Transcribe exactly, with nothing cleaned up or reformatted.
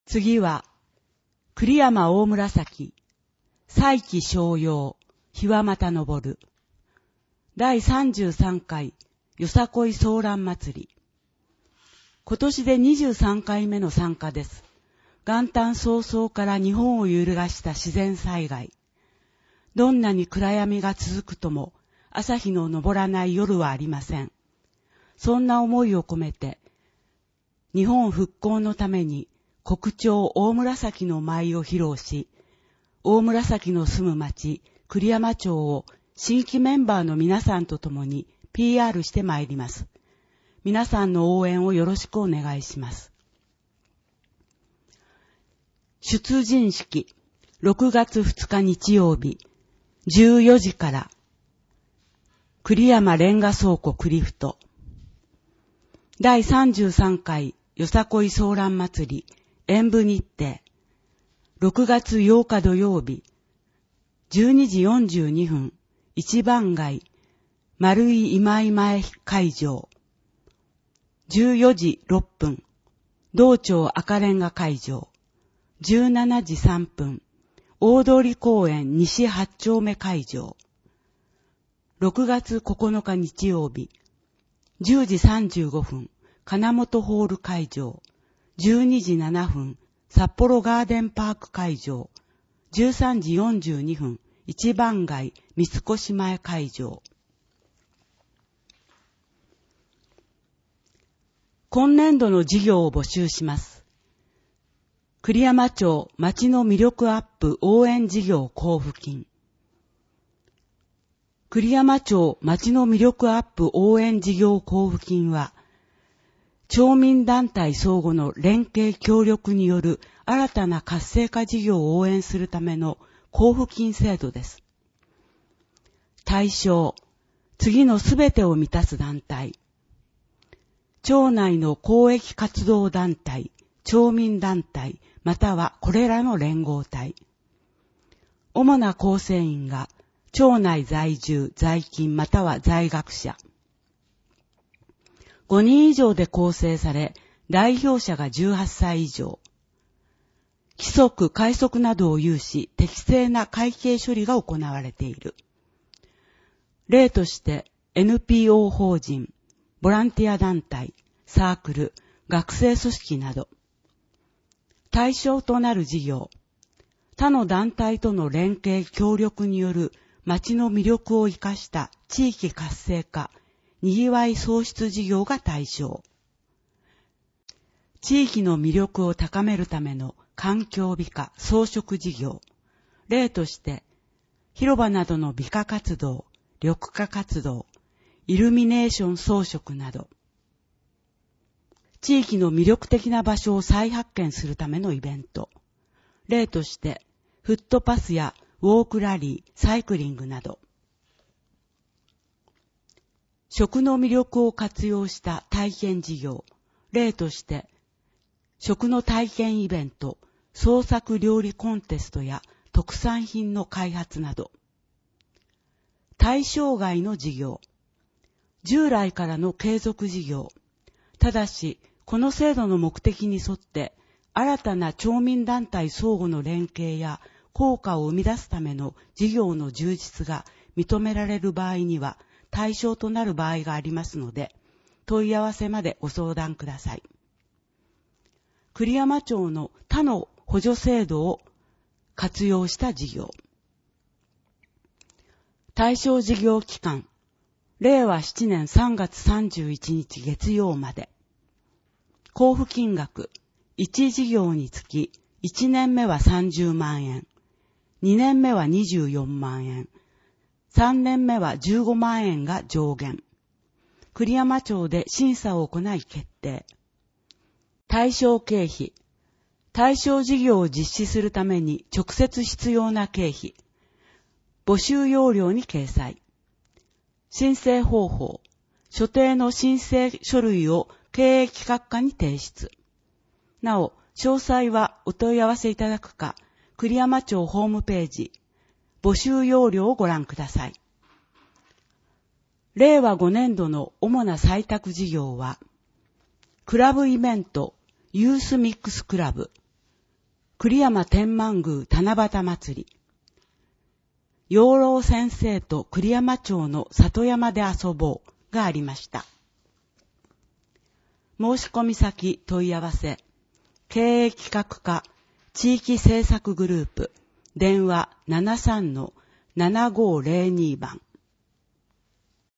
次は、栗山大紫、彩旗逍遥、日はまた昇る。第さんじゅうさん回よさこいソーラン祭り。今年でにじゅうさん回目の参加です。元旦早々から日本を揺るがした自然災害。どんなに暗闇が続くとも、朝日の昇らない夜はありません。そんな思いを込めて、日本復興のために国鳥大紫の舞を披露し、大紫の住む町、栗山町を新規メンバーの皆さんと共に ピーアール してまいります。皆さんの応援をよろしくお願いします。出陣式、ろくがつふつか日曜日、じゅうよじから、栗山レンガ倉庫栗太。第さんじゅうさん回よさこいソーラン祭り演舞日程。ろくがつようか土曜日、じゅうにじよんじゅうにふん、一番街、丸井今井前会場。じゅうよじろっぷん、道庁赤レンガ会場。じゅうしちじさんぷん、大通公園西はち丁目会場。ろくがつここのか日曜日、じゅうじさんじゅうごふん、金本ホール会場。じゅうにじななふん、札幌ガーデンパーク会場。じゅうさんじよんじゅうにふん、一番街三越前会場。今年度の事業を募集します。栗山町町の魅力アップ応援事業交付金。栗山町町の魅力アップ応援事業交付金は、町民団体相互の連携協力による新たな活性化事業を応援するための交付金制度です。対象、次のすべてを満たす団体。町内の公益活動団体、町民団体、またはこれらの連合体。主な構成員が、町内在住、在勤または在学者。ごにん以上で構成され、代表者がじゅうはっさい以上。規則、快速などを有し、適正な会計処理が行われている。例として、エヌピーオー 法人、ボランティア団体、サークル、学生組織など。対象となる事業。他の団体との連携協力による町の魅力を生かした地域活性化、にぎわい創出事業が対象。地域の魅力を高めるための環境美化、装飾事業。例として、広場などの美化活動、緑化活動、イルミネーション装飾など。地域の魅力的な場所を再発見するためのイベント。例として、フットパスやウォークラリー、サイクリングなど。食の魅力を活用した体験事業。例として、食の体験イベント、創作料理コンテストや特産品の開発など。対象外の事業。従来からの継続事業。ただし、この制度の目的に沿って、新たな町民団体相互の連携や効果を生み出すための事業の充実が認められる場合には、対象となる場合がありますので、問い合わせまでご相談ください。栗山町の他の補助制度を活用した事業。対象事業期間、れいわななねんさんがつさんじゅういちにち月曜まで。交付金額、いち事業につき、いちねんめはさんじゅうまんえん、にねんめはにじゅうよんまんえん、さんねんめはじゅうごまんえんが上限。栗山町で審査を行い決定。対象経費。対象事業を実施するために直接必要な経費。募集要領に掲載。申請方法。所定の申請書類を経営企画課に提出。なお、詳細はお問い合わせいただくか、栗山町ホームページ、募集要領をご覧ください。れいわごねんどの主な採択事業は、クラブイベント、ユースミックスクラブ、 栗山天満宮七夕祭り、養老先生と栗山町の里山で遊ぼうがありました。申し込み先問い合わせ、経営企画課地域政策グループ、電話 ななさんのななごーぜろに 番。